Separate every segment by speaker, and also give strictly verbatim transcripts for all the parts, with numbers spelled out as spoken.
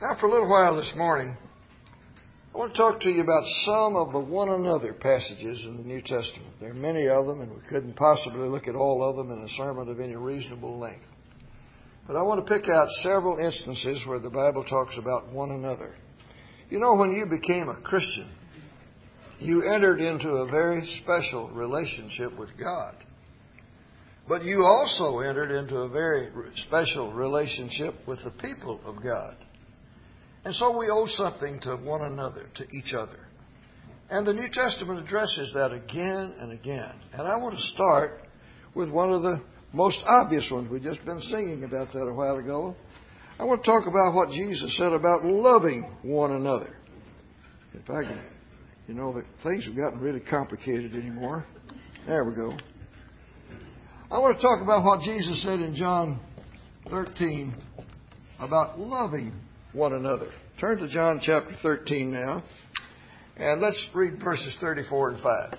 Speaker 1: Now, for a little while this morning, I want to talk to you about some of the one another passages in the New Testament. There are many of them, and we couldn't possibly look at all of them in a sermon of any reasonable length. But I want to pick out several instances where the Bible talks about one another. You know, when you became a Christian, you entered into a very special relationship with God. But you also entered into a very special relationship with the people of God. And so we owe something to one another, to each other. And the New Testament addresses that again and again. And I want to start with one of the most obvious ones. We've just been singing about that a while ago. I want to talk about what Jesus said about loving one another. If I can, you know, the things have gotten really complicated anymore. There we go. I want to talk about what Jesus said in John thirteen about loving one another. Turn to John chapter thirteen now, and let's read verses thirty-four and five.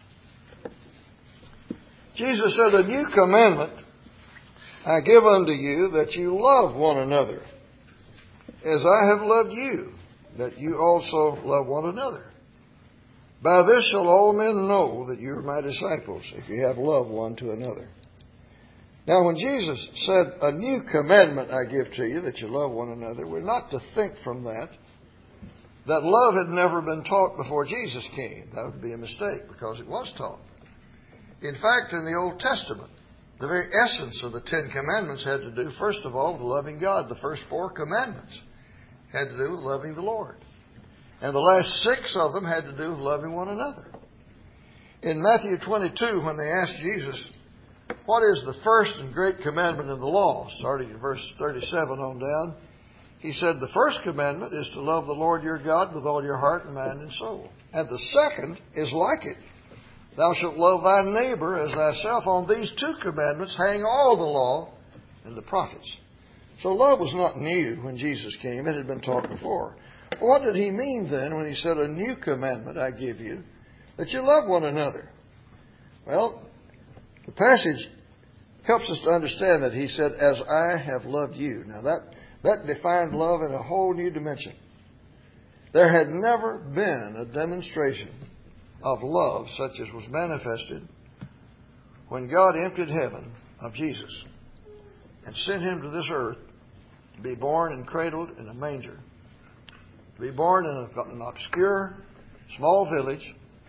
Speaker 1: Jesus said, "A new commandment I give unto you, that you love one another, as I have loved you, that you also love one another. By this shall all men know that you are my disciples, if you have love one to another." Now, when Jesus said, "A new commandment I give to you, that you love one another," we're not to think from that that love had never been taught before Jesus came. That would be a mistake, because it was taught. In fact, in the Old Testament, the very essence of the Ten Commandments had to do, first of all, with loving God. The first four commandments had to do with loving the Lord. And the last six of them had to do with loving one another. In Matthew twenty-two, when they asked Jesus, "What is the first and great commandment in the law?" starting in verse thirty-seven on down, he said, "The first commandment is to love the Lord your God with all your heart and mind and soul. And the second is like it. Thou shalt love thy neighbor as thyself. On these two commandments hang all the law and the prophets." So love was not new when Jesus came. It had been taught before. What did he mean then when he said, "A new commandment I give you, that you love one another"? Well, the passage helps us to understand that he said, "As I have loved you." Now that, that defined love in a whole new dimension. There had never been a demonstration of love such as was manifested when God emptied heaven of Jesus and sent him to this earth to be born and cradled in a manger, to be born in a, an obscure, small village,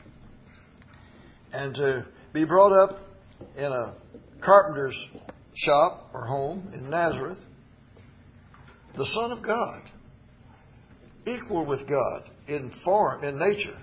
Speaker 1: and to be brought up in a carpenter's shop or home in Nazareth. The Son of God, equal with God in form, in nature,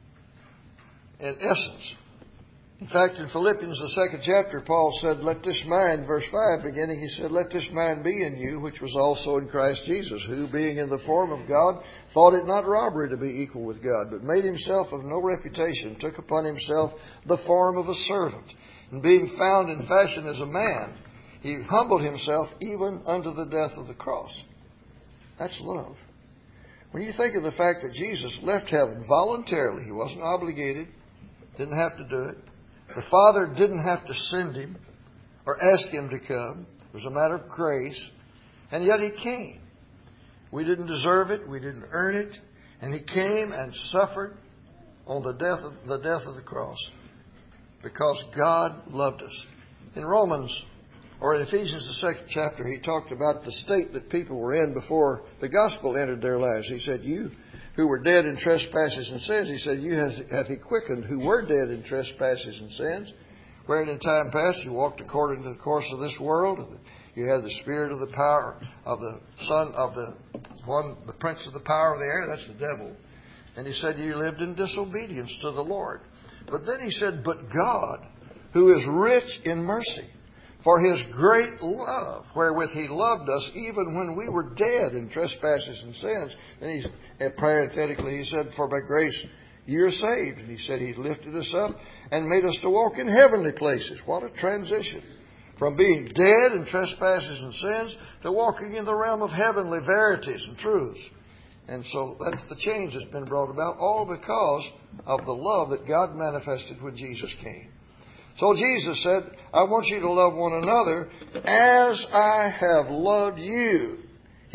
Speaker 1: in essence. In fact, in Philippians, the second chapter, Paul said, "Let this mind," verse five beginning, he said, "Let this mind be in you, which was also in Christ Jesus, who, being in the form of God, thought it not robbery to be equal with God, but made himself of no reputation, took upon himself the form of a servant. And being found in fashion as a man, he humbled himself even unto the death of the cross." That's love. When you think of the fact that Jesus left heaven voluntarily, he wasn't obligated, didn't have to do it. The Father didn't have to send him or ask him to come. It was a matter of grace. And yet he came. We didn't deserve it. We didn't earn it. And he came and suffered on the death of, the death of the cross, because God loved us. In Romans, or in Ephesians, the second chapter, he talked about the state that people were in before the gospel entered their lives. He said, "You who were dead in trespasses and sins," he said, "you have he quickened who were dead in trespasses and sins, wherein in time past you walked according to the course of this world. You had the spirit of the power of the son of the one, the prince of the power of the air," that's the devil. And he said, "You lived in disobedience to the Lord." But then he said, "But God, who is rich in mercy, for his great love, wherewith he loved us, even when we were dead in trespasses and sins." And he's, and parenthetically, he said, "For by grace you are saved." And he said he lifted us up and made us to walk in heavenly places. What a transition. From being dead in trespasses and sins to walking in the realm of heavenly verities and truths. And so that's the change that's been brought about, all because of the love that God manifested when Jesus came. So Jesus said, "I want you to love one another as I have loved you." He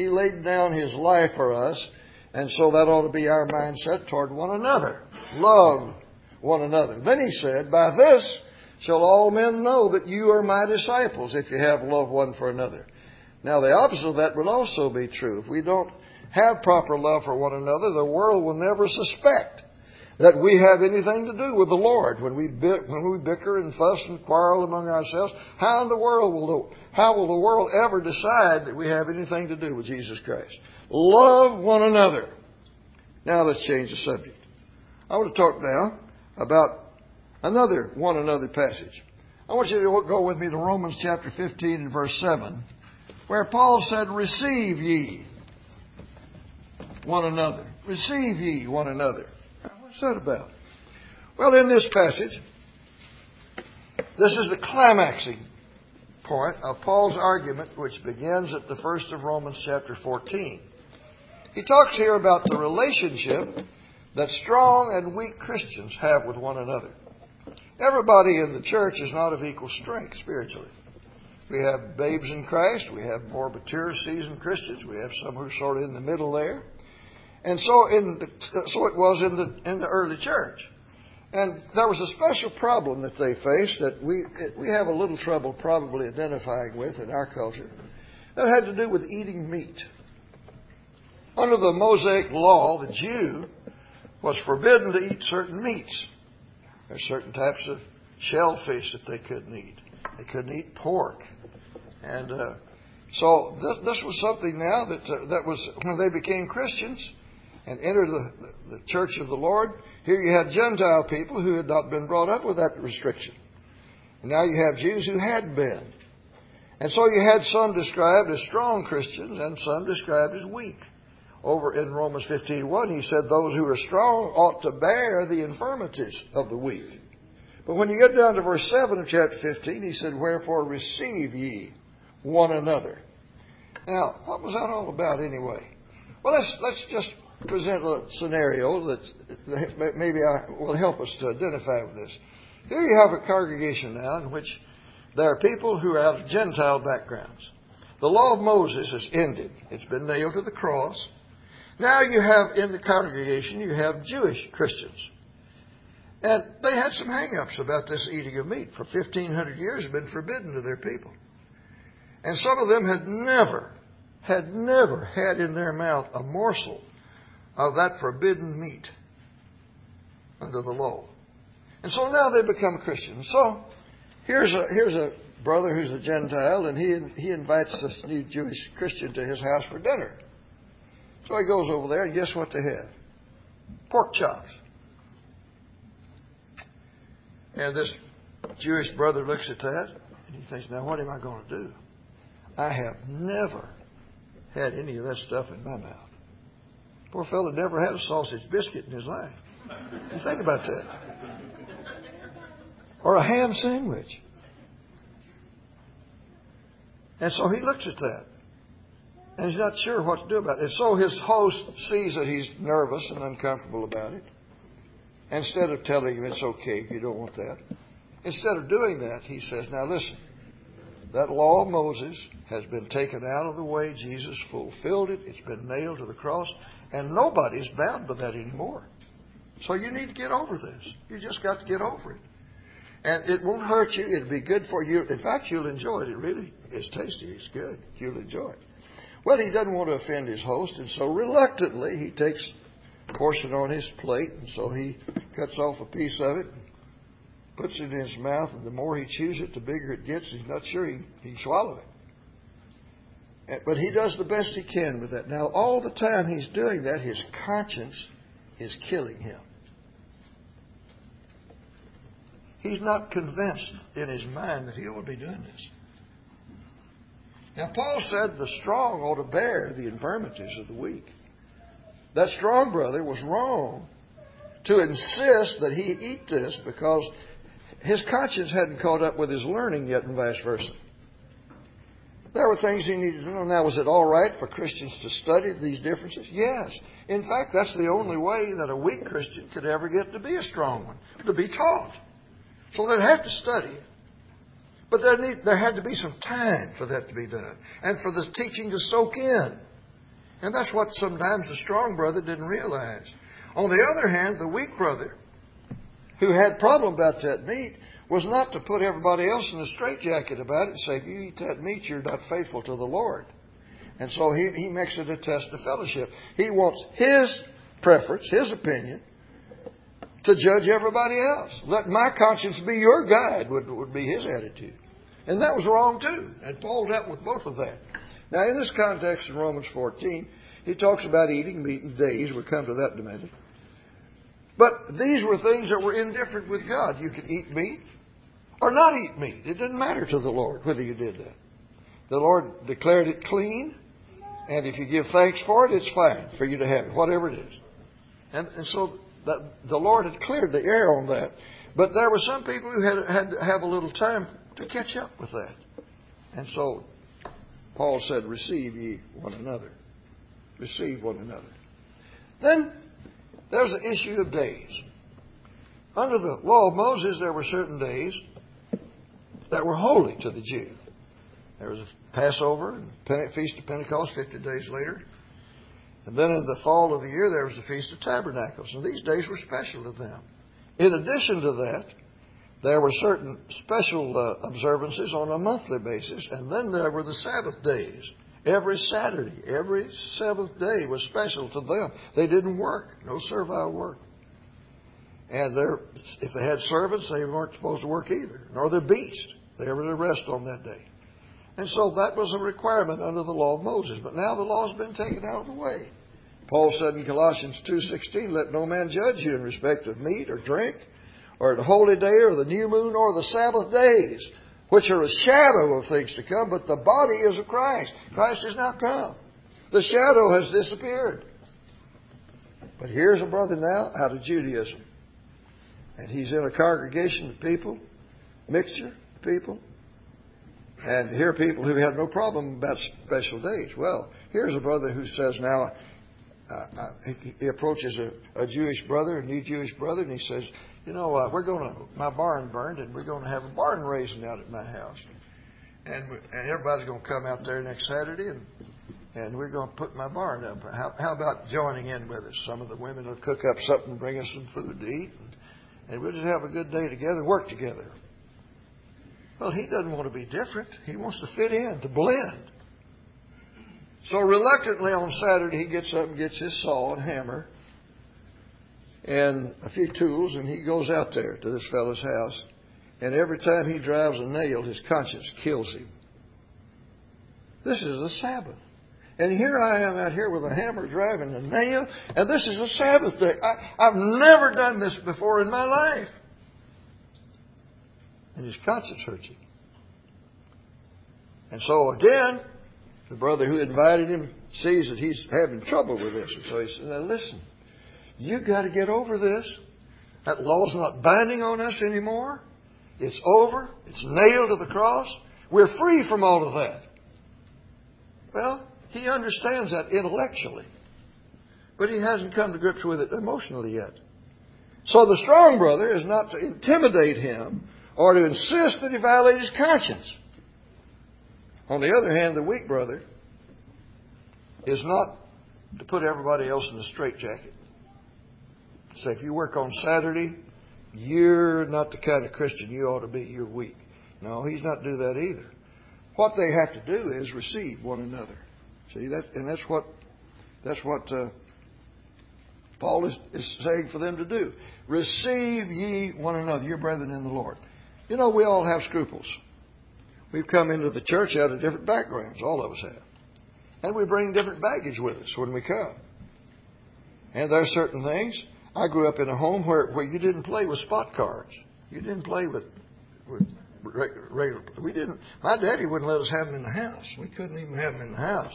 Speaker 1: He laid down His life for us. And so that ought to be our mindset toward one another. Love one another. Then He said, by this shall all men know that you are my disciples, if you have love one for another. Now the opposite of that would also be true. If we don't have proper love for one another, the world will never suspect that we have anything to do with the Lord. When we when we bicker and fuss and quarrel among ourselves, how in the world will the, how will the world ever decide that we have anything to do with Jesus Christ? Love one another. Now let's change the subject. I want to talk now about another one another passage. I want you to go with me to Romans chapter fifteen and verse seven, where Paul said, receive ye one another. Receive ye one another. What's that about? Well, in this passage, this is the climaxing point of Paul's argument, which begins at the first of Romans chapter fourteen. He talks here about the relationship that strong and weak Christians have with one another. Everybody in the church is not of equal strength spiritually. We have babes in Christ. We have more mature, seasoned Christians. We have some who are sort of in the middle there. And so, in the, so it was in the in the early church. And there was a special problem that they faced that we we have a little trouble probably identifying with in our culture. That had to do with eating meat. Under the Mosaic law, the Jew was forbidden to eat certain meats. There's certain types of shellfish that they couldn't eat. They couldn't eat pork. And uh, so this, this was something now that uh, that was when they became Christians and entered the, the, the church of the Lord. Here you had Gentile people who had not been brought up with that restriction. And now you have Jews who had been. And so you had some described as strong Christians and some described as weak. Over in Romans fifteen one, he said those who are strong ought to bear the infirmities of the weak. But when you get down to verse seven of chapter fifteen, he said, wherefore receive ye one another. Now, what was that all about anyway? Well, let's let's just present a scenario that maybe I, will help us to identify with this. Here you have a congregation now in which there are people who are out of Gentile backgrounds. The law of Moses is ended. It's been nailed to the cross. Now you have in the congregation, you have Jewish Christians. And they had some hang-ups about this eating of meat. For fifteen hundred years it had been forbidden to their people. And some of them had never, had never had in their mouth a morsel of that forbidden meat under the law. And so now they become Christians. So here's a here's a brother who's a Gentile, and he he invites this new Jewish Christian to his house for dinner. So he goes over there, and guess what they have? Pork chops. And this Jewish brother looks at that, and he thinks, now what am I going to do? I have never had any of that stuff in my mouth. Poor fellow never had a sausage biscuit in his life. You think about that. Or a ham sandwich. And so he looks at that. And he's not sure what to do about it. And so his host sees that he's nervous and uncomfortable about it. Instead of telling him it's okay if you don't want that, instead of doing that, he says, now listen, that law of Moses has been taken out of the way. Jesus fulfilled it. It's been nailed to the cross. And nobody's bound by that anymore. So you need to get over this. You just got to get over it. And it won't hurt you. It'll be good for you. In fact, you'll enjoy it. It really is tasty. It's good. You'll enjoy it. Well, he doesn't want to offend his host, and so reluctantly he takes a portion on his plate, and so he cuts off a piece of it, puts it in his mouth, and the more he chews it, the bigger it gets. He's not sure he, he can swallow it. But he does the best he can with that. Now, all the time he's doing that, his conscience is killing him. He's not convinced in his mind that he ought to be doing this. Now, Paul said the strong ought to bear the infirmities of the weak. That strong brother was wrong to insist that he eat this because his conscience hadn't caught up with his learning yet, and vice versa. There were things he needed to know. Now, was it all right for Christians to study these differences? Yes. In fact, that's the only way that a weak Christian could ever get to be a strong one, to be taught. So they'd have to study. But there, need, there had to be some time for that to be done, and for the teaching to soak in. And that's what sometimes the strong brother didn't realize. On the other hand, the weak brother, who had a problem about that meat, was not to put everybody else in a straitjacket about it and say, if you eat that meat, you're not faithful to the Lord. And so he, he makes it a test of fellowship. He wants his preference, his opinion, to judge everybody else. Let my conscience be your guide, would, would be his attitude. And that was wrong too. And Paul dealt with both of that. Now, in this context in Romans fourteen, he talks about eating meat in days. We'll come to that in a minute. But these were things that were indifferent with God. You could eat meat or not eat meat. It didn't matter to the Lord whether you did that. The Lord declared it clean, and if you give thanks for it, it's fine for you to have it, whatever it is. And, and so that, the Lord had cleared the air on that. But there were some people who had, had to have a little time to catch up with that. And so Paul said, receive ye one another. Receive one another. Then there's the issue of days. Under the law of Moses, there were certain days that were holy to the Jew. There was a Passover and Feast of Pentecost fifty days later. And then in the fall of the year, there was the Feast of Tabernacles. And these days were special to them. In addition to that, there were certain special uh, observances on a monthly basis. And then there were the Sabbath days. Every Saturday, every seventh day was special to them. They didn't work. No servile work. And if they had servants, they weren't supposed to work either. Nor their beast. They were to rest on that day. And so that was a requirement under the law of Moses. But now the law has been taken out of the way. Paul said in Colossians two sixteen, let no man judge you in respect of meat or drink, or the holy day, or the new moon, or the Sabbath days, which are a shadow of things to come, but the body is of Christ. Christ has now come. The shadow has disappeared. But here's a brother now out of Judaism. And he's in a congregation of people, mixture of people. And here are people who have no problem about special days. Well, here's a brother who says now, uh, uh, he, he approaches a, a Jewish brother, a new Jewish brother, and he says, you know, uh, we're going to, my barn burned, and we're going to have a barn raising out at my house. And, we, and everybody's going to come out there next Saturday, and and we're going to put my barn up. How, how about joining in with us? Some of the women will cook up something, bring us some food to eat, and, and we'll just have a good day together, work together. Well, he doesn't want to be different. He wants to fit in, to blend. So reluctantly on Saturday, he gets up and gets his saw and hammer and a few tools, and he goes out there to this fellow's house. And every time he drives a nail, his conscience kills him. This is the Sabbath. And here I am out here with a hammer driving a nail, and this is a Sabbath day. I, I've never done this before in my life. And his conscience hurts him. And so again, the brother who invited him sees that he's having trouble with this. And so he says, now listen, you've got to get over this. That law's not binding on us anymore. It's over. It's nailed to the cross. We're free from all of that. Well, he understands that intellectually. But he hasn't come to grips with it emotionally yet. So the strong brother is not to intimidate him or to insist that he violate his conscience. On the other hand, the weak brother is not to put everybody else in a straitjacket. Say, if you work on Saturday, you're not the kind of Christian you ought to be. You're weak. No, he's not do that either. What they have to do is receive one another. See that, and that's what that's what uh, Paul is, is saying for them to do. Receive ye one another, your brethren in the Lord. You know, we all have scruples. We've come into the church out of different backgrounds. All of us have. And we bring different baggage with us when we come. And there are certain things. I grew up in a home where, where you didn't play with spot cards. You didn't play with, with regular. We didn't. My daddy wouldn't let us have them in the house. We couldn't even have them in the house.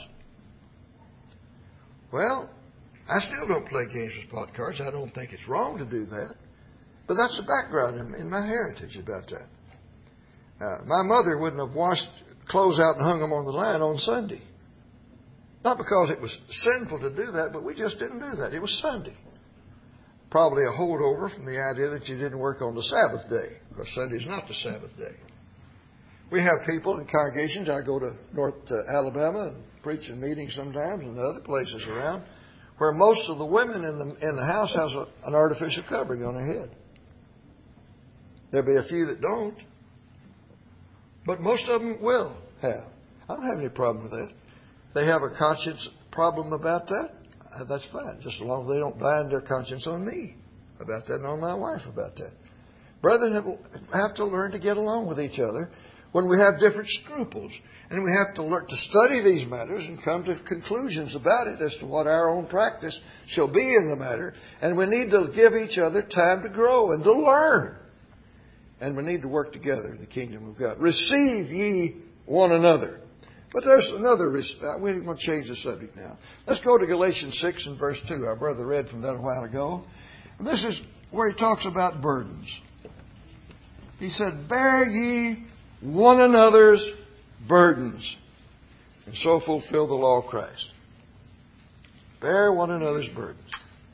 Speaker 1: Well, I still don't play games with spot cards. I don't think it's wrong to do that. But that's the background in, in my heritage about that. Uh, my mother wouldn't have washed clothes out and hung them on the line on Sunday. Not because it was sinful to do that, but we just didn't do that. It was Sunday. Probably a holdover from the idea that you didn't work on the Sabbath day, because Sunday's not the Sabbath day. We have people in congregations. I go to North uh, Alabama and preach in meetings sometimes and other places around where most of the women in the in the house has a, an artificial covering on their head. There'll be a few that don't, but most of them will have. I don't have any problem with that. They have a conscience problem about that. That's fine, just as long as they don't bind their conscience on me about that and on my wife about that. Brethren have to learn to get along with each other when we have different scruples. And we have to learn to study these matters and come to conclusions about it as to what our own practice shall be in the matter. And we need to give each other time to grow and to learn. And we need to work together in the kingdom of God. Receive ye one another. But there's another, we're going to change the subject now. Let's go to Galatians six and verse two. Our brother read from that a while ago. And this is where he talks about burdens. He said, bear ye one another's burdens, and so fulfill the law of Christ. Bear one another's burdens.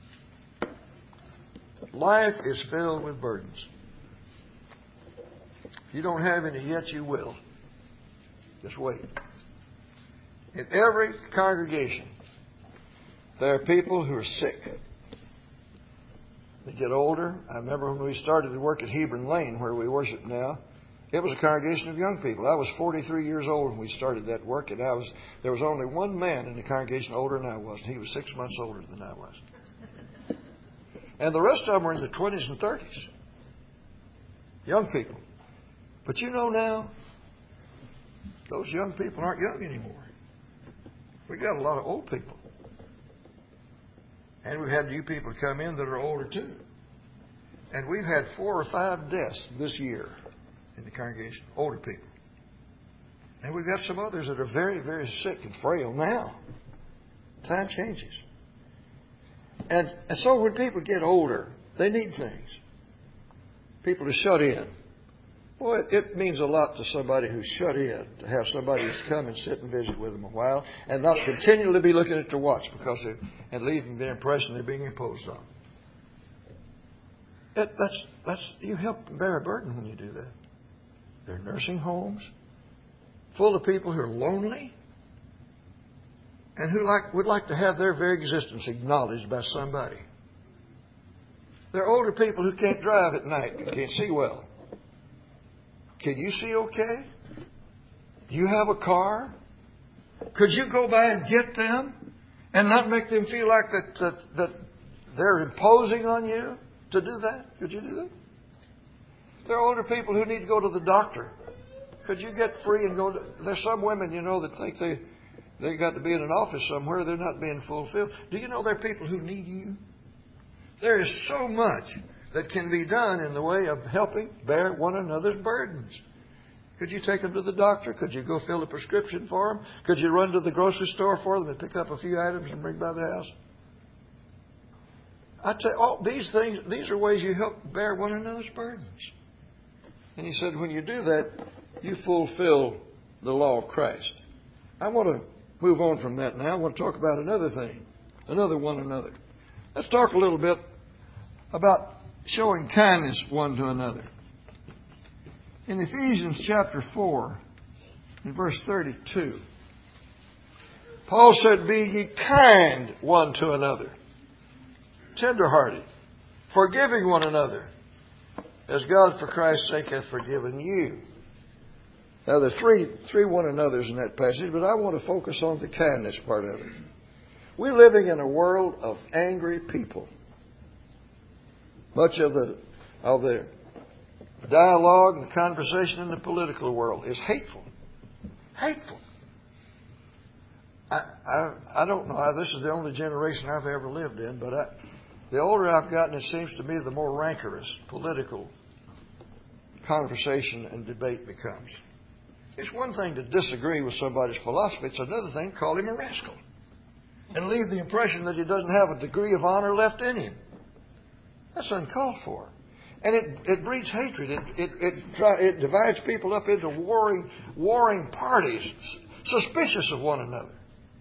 Speaker 1: Life is filled with burdens. If you don't have any yet, you will. Just wait. In every congregation, there are people who are sick. They get older. I remember when we started to work at Hebron Lane, where we worship now, it was a congregation of young people. I was forty-three years old when we started that work, and I was there was only one man in the congregation older than I was, and he was six months older than I was. And the rest of them were in the twenties and thirties. Young people. But you know now, those young people aren't young anymore. We got a lot of old people. And we've had new people come in that are older too. And we've had four or five deaths this year in the congregation, older people. And we've got some others that are very, very sick and frail now. Time changes. And, and so when people get older, they need things. People to shut in. Well, it, it means a lot to somebody who's shut in, to have somebody who's come and sit and visit with them a while and not continually be looking at their watch because they're, and leaving the impression they're being imposed on. It, that's, that's, you help bear a burden when you do that. There are nursing homes full of people who are lonely and who like, would like to have their very existence acknowledged by somebody. There are older people who can't drive at night, can't see well. Can you see okay? Do you have a car? Could you go by and get them and not make them feel like that, that, that they're imposing on you to do that? Could you do that? There are older people who need to go to the doctor. Could you get free and go to... There's some women, you know, that think they they got to be in an office somewhere. They're not being fulfilled. Do you know there are people who need you? There is so much that can be done in the way of helping bear one another's burdens. Could you take them to the doctor? Could you go fill a prescription for them? Could you run to the grocery store for them and pick up a few items and bring by the house? I tell you, all these things, these are ways you help bear one another's burdens. And he said, when you do that, you fulfill the law of Christ. I want to move on from that now. I want to talk about another thing, another one another. Let's talk a little bit about showing kindness one to another. In Ephesians chapter four, in verse thirty-two, Paul said, be ye kind one to another, tenderhearted, forgiving one another, as God for Christ's sake hath forgiven you. Now, there are three, three one another's in that passage, but I want to focus on the kindness part of it. We're living in a world of angry people. Much of the of the dialogue and the conversation in the political world is hateful. Hateful. I, I, I don't know. This is the only generation I've ever lived in, but I, the older I've gotten, it seems to me the more rancorous political conversation and debate becomes. It's one thing to disagree with somebody's philosophy. It's another thing to call him a rascal and leave the impression that he doesn't have a degree of honor left in him. That's uncalled for. And it, it breeds hatred. It, it, it, it divides people up into warring, warring parties, suspicious of one another.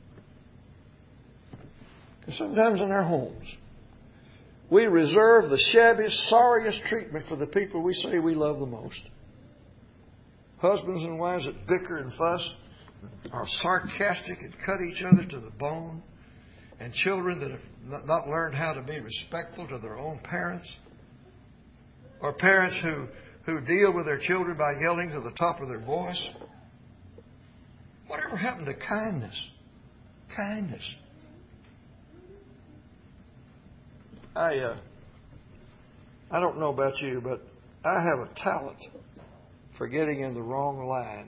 Speaker 1: And sometimes in our homes, we reserve the shabbiest, sorriest treatment for the people we say we love the most. husbands and wives that bicker and fuss, are sarcastic and cut each other to the bone, and children that have not learned how to be respectful to their own parents, or parents who, who deal with their children by yelling to the top of their voice. Whatever happened to kindness? Kindness. I uh, I don't know about you, but I have a talent for getting in the wrong line.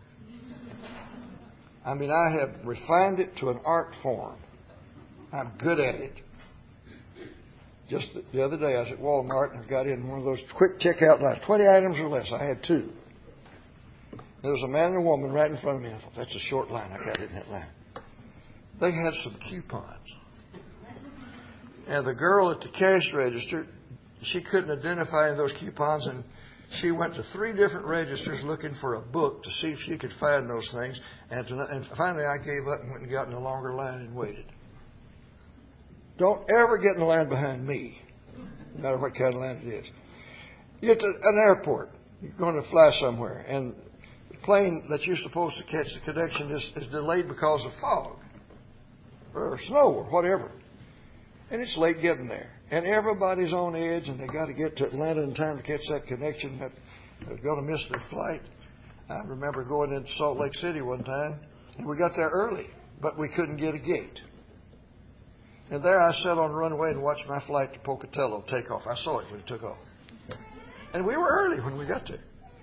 Speaker 1: I mean, I have refined it to an art form. I'm good at it. Just the other day, I was at Walmart and I got in one of those quick checkout lines, twenty items or less. I had two. There was a man and a woman right in front of me. I thought, that's a short line. I got in that line. They had some coupons. And the girl at the cash register, she couldn't identify those coupons, and she went to three different registers looking for a book to see if she could find those things. And, to, and finally I gave up and went and got in a longer line and waited. Don't ever get in the line behind me, no matter what kind of line it is. You're at an airport. You're going to fly somewhere, and the plane that you're supposed to catch the connection is, is delayed because of fog or snow or whatever. And it's late getting there. And everybody's on edge, and they got to get to Atlanta in time to catch that connection. They're going to miss their flight. I remember going into Salt Lake City one time, and we got there early, but we couldn't get a gate. And there I sat on the runway and watched my flight to Pocatello take off. I saw it when it took off. And we were early when we got there.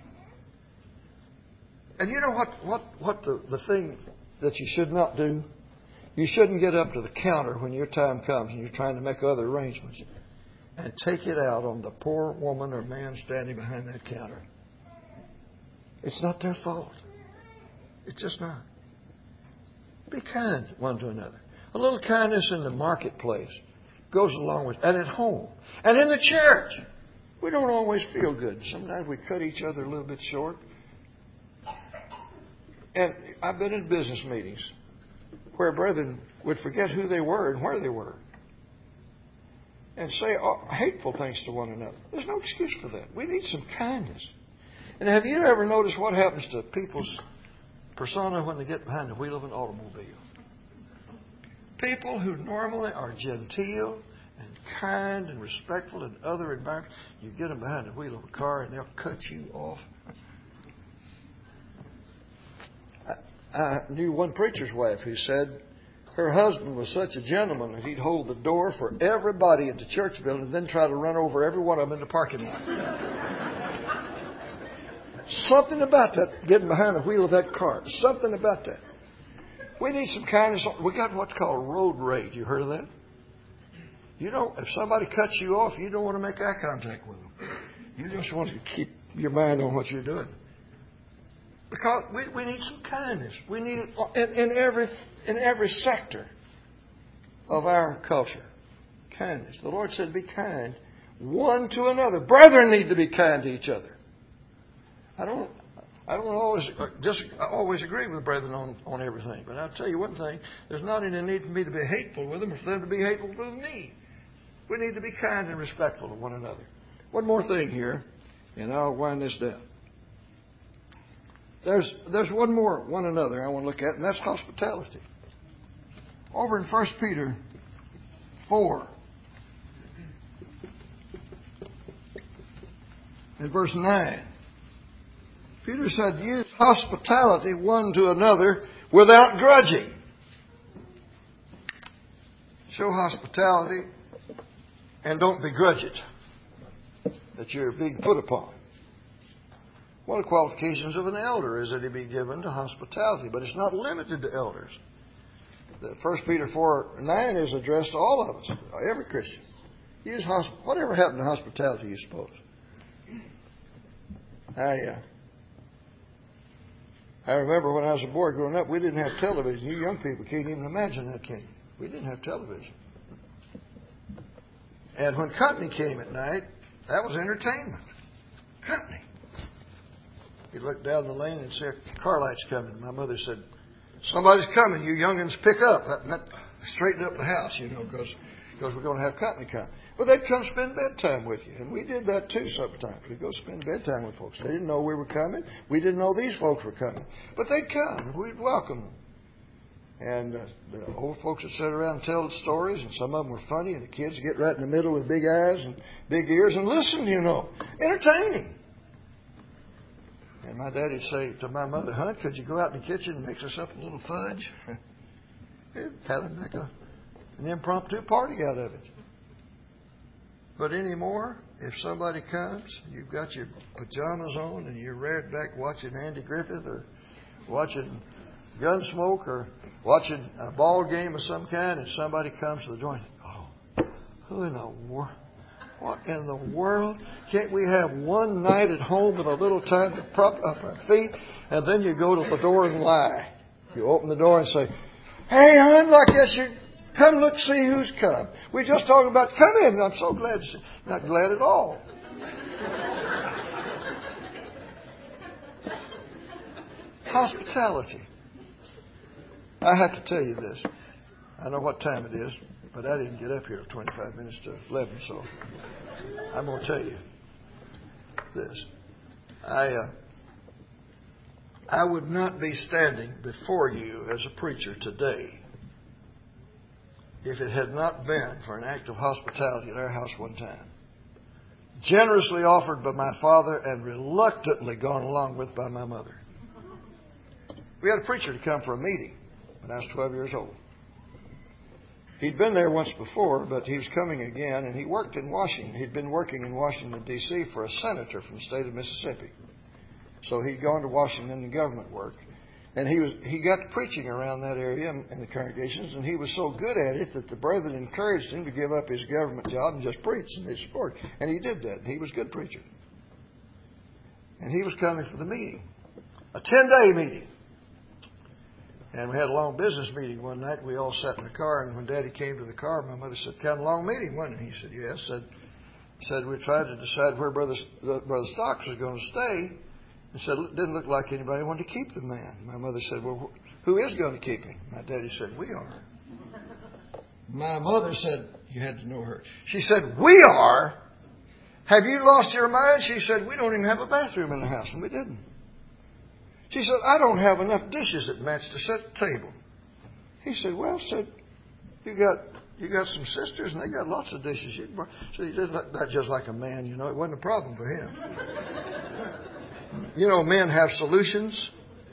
Speaker 1: And you know what, what, what the, the thing that you should not do? You shouldn't get up to the counter when your time comes and you're trying to make other arrangements and take it out on the poor woman or man standing behind that counter. It's not their fault. It's just not. Be kind one to another. A little kindness in the marketplace goes along with, and at home, and in the church. We don't always feel good. Sometimes we cut each other a little bit short. And I've been in business meetings where brethren would forget who they were and where they were and say hateful things to one another. There's no excuse for that. We need some kindness. And have you ever noticed what happens to people's persona when they get behind the wheel of an automobile? People who normally are genteel and kind and respectful in other environments, you get them behind the wheel of a car and they'll cut you off. I, I knew one preacher's wife who said her husband was such a gentleman that he'd hold the door for everybody at the church building and then try to run over every one of them in the parking lot. Something about that, getting behind the wheel of that car. Something about that. We need some kindness. We got what's called road rage. You heard of that? You don't. If somebody cuts you off, you don't want to make eye contact with them. You just want to keep your mind on what you're doing. Because we, we need some kindness. We need it in, in every in every sector of our culture. Kindness. The Lord said, "Be kind one to another." Brethren need to be kind to each other. I don't. I don't always just always agree with brethren on, on everything. But I'll tell you one thing. There's not any need for me to be hateful with them or for them to be hateful with me. We need to be kind and respectful to one another. One more thing here, and I'll wind this down. There's there's one more one another I want to look at, and that's hospitality. Over in First Peter four, in verse nine. Peter said, use hospitality one to another without grudging. Show hospitality and don't begrudge it that you're being put upon. One of the qualifications of an elder is that he be given to hospitality, but it's not limited to elders. The First Peter four nine is addressed to all of us, every Christian. Use hosp- Whatever happened to hospitality, you suppose? I... Uh, I remember when I was a boy growing up, we didn't have television. You young people can't even imagine that, can you? We didn't have television. And when company came at night, that was entertainment. Company. You'd look down the lane and see a car light's coming. My mother said, somebody's coming. You young'uns pick up. That meant straighten up the house, you know, because we're going to have company come. But they'd come spend bedtime with you. And we did that too sometimes. We'd go spend bedtime with folks. They didn't know we were coming. We didn't know these folks were coming. But they'd come and we'd welcome them. And uh, the old folks would sit around and tell stories, and some of them were funny, and the kids get right in the middle with big eyes and big ears and listen, you know. Entertaining. And my daddy'd say to my mother, "Hunt, could you go out in the kitchen and mix us up a little fudge?" He'd kind of make a, an impromptu party out of it. But anymore, if somebody comes, you've got your pajamas on and you're reared back watching Andy Griffith or watching Gunsmoke or watching a ball game of some kind, and somebody comes to the door and says, "Oh, who in the world? What in the world? Can't we have one night at home with a little time to prop up our feet?" And then you go to the door and lie. You open the door and say, "Hey, hon, I guess you come look see who's come. We just talked about come in. I'm so glad to see." Not glad at all. Hospitality. I have to tell you this. I know what time it is, but I didn't get up here at twenty-five minutes to eleven, so I'm going to tell you this. I uh, I would not be standing before you as a preacher today if it had not been for an act of hospitality at our house one time. Generously offered by my father and reluctantly gone along with by my mother. We had a preacher to come for a meeting when I was twelve years old. He'd been there once before, but he was coming again, and he worked in Washington. He'd been working in Washington, D C for a senator from the state of Mississippi. So he'd gone to Washington in government work. And he was he got to preaching around that area in the congregations, and he was so good at it that the brethren encouraged him to give up his government job and just preach, and they supported him. And he did that. He was a good preacher. And he was coming for the meeting. A ten-day meeting. And we had a long business meeting one night. We all sat in the car, and when Daddy came to the car, my mother said, "Kind of long meeting, wasn't it?" He said, "Yes." Said, said we tried to decide where Brother, Brother Stocks was going to stay. And said, it didn't look like anybody wanted to keep the man. My mother said, "Well, who is going to keep him?" My daddy said, "We are." My mother said, you had to know her. She said, "We are? Have you lost your mind?" She said, "We don't even have a bathroom in the house." And we didn't. She said, "I don't have enough dishes that match to set the table." He said, "Well," said, you got you got some sisters, and they got lots of dishes." So he did that just like a man, you know. It wasn't a problem for him. You know, men have solutions.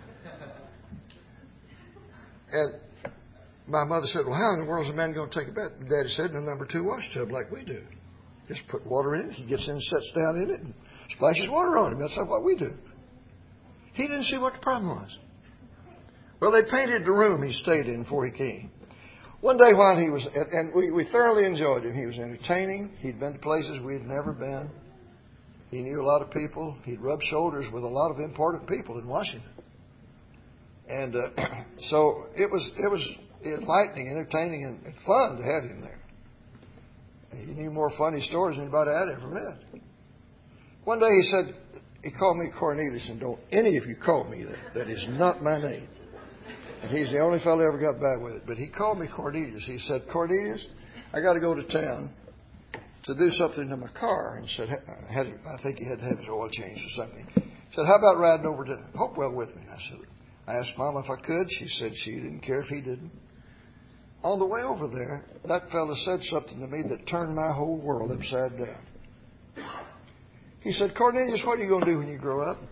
Speaker 1: And my mother said, "Well, how in the world is a man going to take a bath?" And Daddy said, "In a number two wash tub like we do. Just put water in it. He gets in and sits down in it and splashes water on him. That's what we do." He didn't see what the problem was. Well, they painted the room he stayed in before he came. One day while he was, and we, we thoroughly enjoyed him. He was entertaining. He'd been to places we had never been. He knew a lot of people. He'd rubbed shoulders with a lot of important people in Washington. And uh, so it was it was enlightening, entertaining, and, and fun to have him there. He knew more funny stories than anybody I'd ever met. One day he said, he called me Cornelius, and don't any of you call me that. That is not my name. And he's the only fellow who ever got by with it. But he called me Cornelius. He said, "Cornelius, I got to go to town to do something to my car." And said, I, had, I think he had to have his oil changed or something. He said, "How about riding over to Hopewell with me?" I said, I asked Mom if I could. She said she didn't care if he didn't. On the way over there, that fellow said something to me that turned my whole world upside down. He said, "Cornelius, what are you going to do when you grow up?"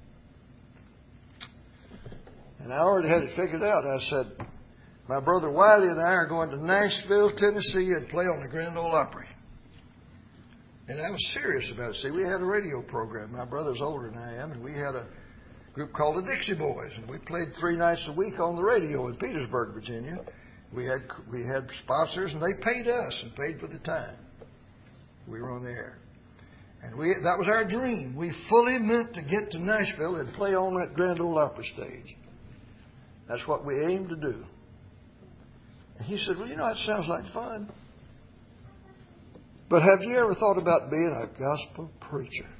Speaker 1: And I already had it figured out. I said, "My brother Wiley and I are going to Nashville, Tennessee, and play on the Grand Ole Opry." And I was serious about it. See, we had a radio program. My brother's older than I am, and we had a group called the Dixie Boys, and we played three nights a week on the radio in Petersburg, Virginia. We had we had sponsors, and they paid us and paid for the time. We were on the air, and we that was our dream. We fully meant to get to Nashville and play on that Grand Ole Opry stage. That's what we aimed to do. And he said, "Well, you know, that sounds like fun. But have you ever thought about being a gospel preacher?"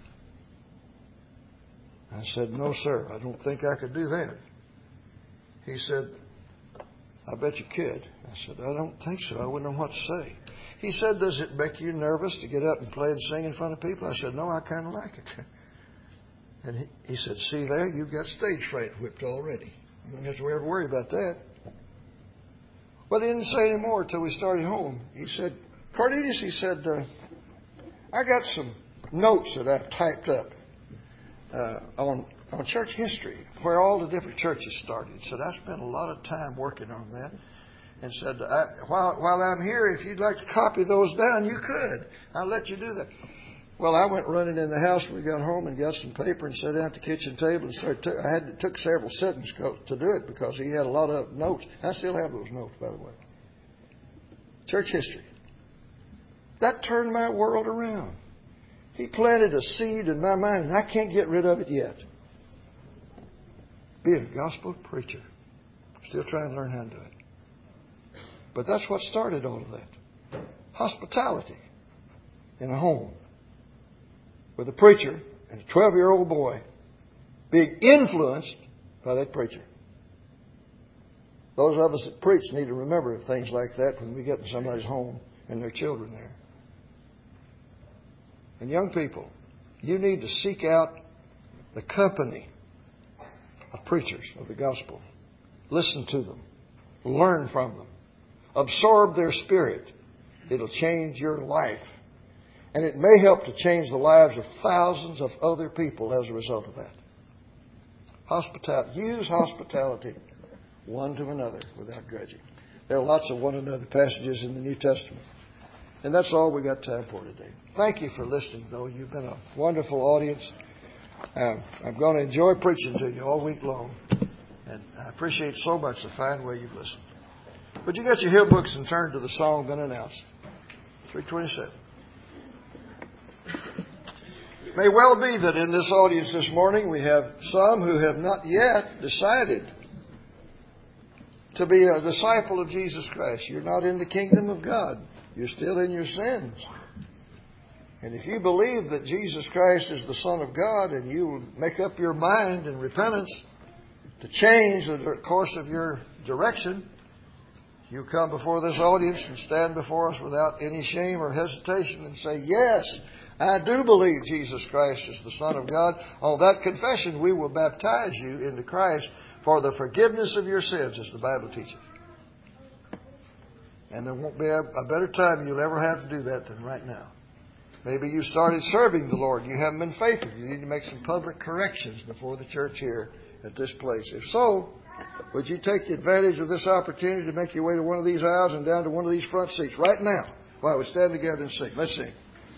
Speaker 1: I said, "No, sir. I don't think I could do that." He said, I bet you could. I said, I don't think so. I wouldn't know what to say. He said, does it make you nervous to get up and play and sing in front of people? I said, no, I kind of like it. And he, he said, see there, you've got stage fright whipped already. You don't have to ever worry about that. But he didn't say any more until we started home. He said, Cornelius, he said, uh, I got some notes that I've typed up uh, on on church history, where all the different churches started. He said, I spent a lot of time working on that. And said, I, while, while I'm here, if you'd like to copy those down, you could. I'll let you do that. Well, I went running in the house when we got home and got some paper and sat down at the kitchen table and started. T- I had to, took several sittings to do it because he had a lot of notes. I still have those notes, by the way. Church history. That turned my world around. He planted a seed in my mind, and I can't get rid of it yet. Being a gospel preacher. Still trying to learn how to do it. But that's what started all of that. Hospitality in a home with a preacher and a twelve-year-old boy being influenced by that preacher. Those of us that preach need to remember things like that when we get in somebody's home and their children there. And young people, you need to seek out the company of preachers of the gospel. Listen to them. Learn from them. Absorb their spirit. It'll change your life. And it may help to change the lives of thousands of other people as a result of that. Hospitality. Use hospitality one to another without grudging. There are lots of one another passages in the New Testament. And that's all we got time for today. Thank you for listening, though. You've been a wonderful audience. Um, I'm going to enjoy preaching to you all week long. And I appreciate so much the fine way you've listened. Would you get your hymn books and turn to the song been announced? three twenty-seven. It may well be that in this audience this morning we have some who have not yet decided to be a disciple of Jesus Christ. You're not in the kingdom of God. You're still in your sins. And if you believe that Jesus Christ is the Son of God and you will make up your mind in repentance to change the course of your direction, you come before this audience and stand before us without any shame or hesitation and say, yes, I do believe Jesus Christ is the Son of God. On that confession, we will baptize you into Christ for the forgiveness of your sins, as the Bible teaches. And there won't be a, a better time you'll ever have to do that than right now. Maybe you started serving the Lord. You haven't been faithful. You need to make some public corrections before the church here at this place. If so, would you take advantage of this opportunity to make your way to one of these aisles and down to one of these front seats right now while we stand together and sing? Let's sing.